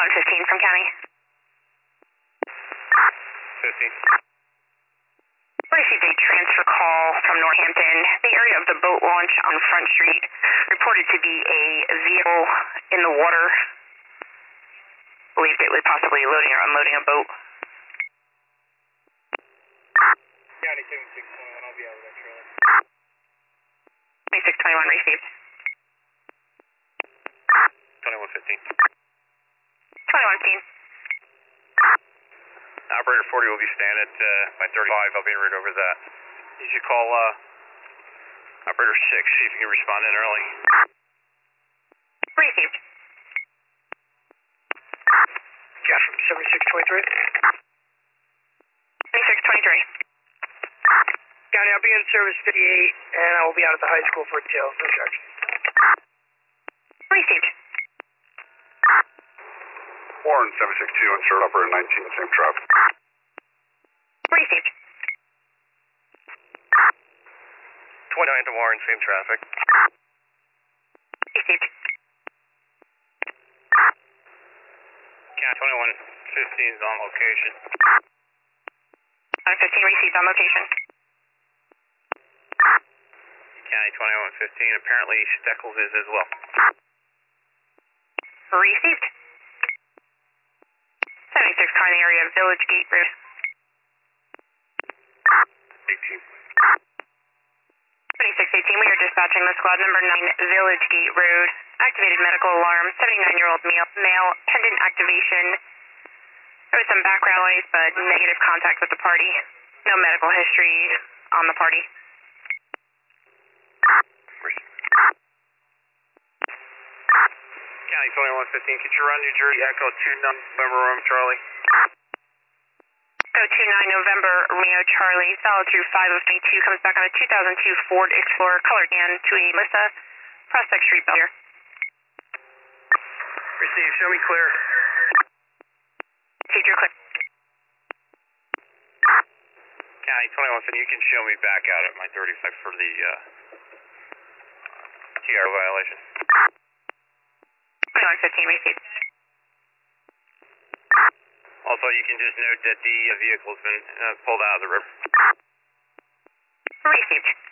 2115 from County. 15. Received a transfer call from Northampton. The area of the boat launch on Front Street reported to be a vehicle in the water. Believed it was possibly loading or unloading a boat. County 7621, I'll be out of that trailer. 2621 received. 2115. 2115. Operator 40 will be staying at my 35. I'll be en route over that. You should call Operator 6, see if you can respond in early. Received. Jeff from 7623. 2623. County, I'll be in service 58, and I will be out at the high school for details and instructions. Received. Warren 762 on start operator 19, same traffic. Received. 29 to Warren, same traffic. Received. County 2115 is on location. 115 received on location. County 2115, apparently Steckles is as well. Received. 76 car in the area of Village Gate Road. 18. 2618, we are dispatching the squad number 9, Village Gate Road. Activated medical alarm, 79-year-old male, pendant activation. There was some background noise, but negative contact with the party. No medical history on the party. County 2115, could you run New Jersey Echo 29 November Rome Charlie? Go 29 November Romeo Charlie, follow through 502, comes back on a 2002 Ford Explorer colored can to a Melissa, Prospect Street, Belvedere. Receive, show me clear. Received your clear. County 2115, you can show me back out at my 35 for the TR violation. 2115 received. Also, you can just note that the vehicle's been pulled out of the river. Received.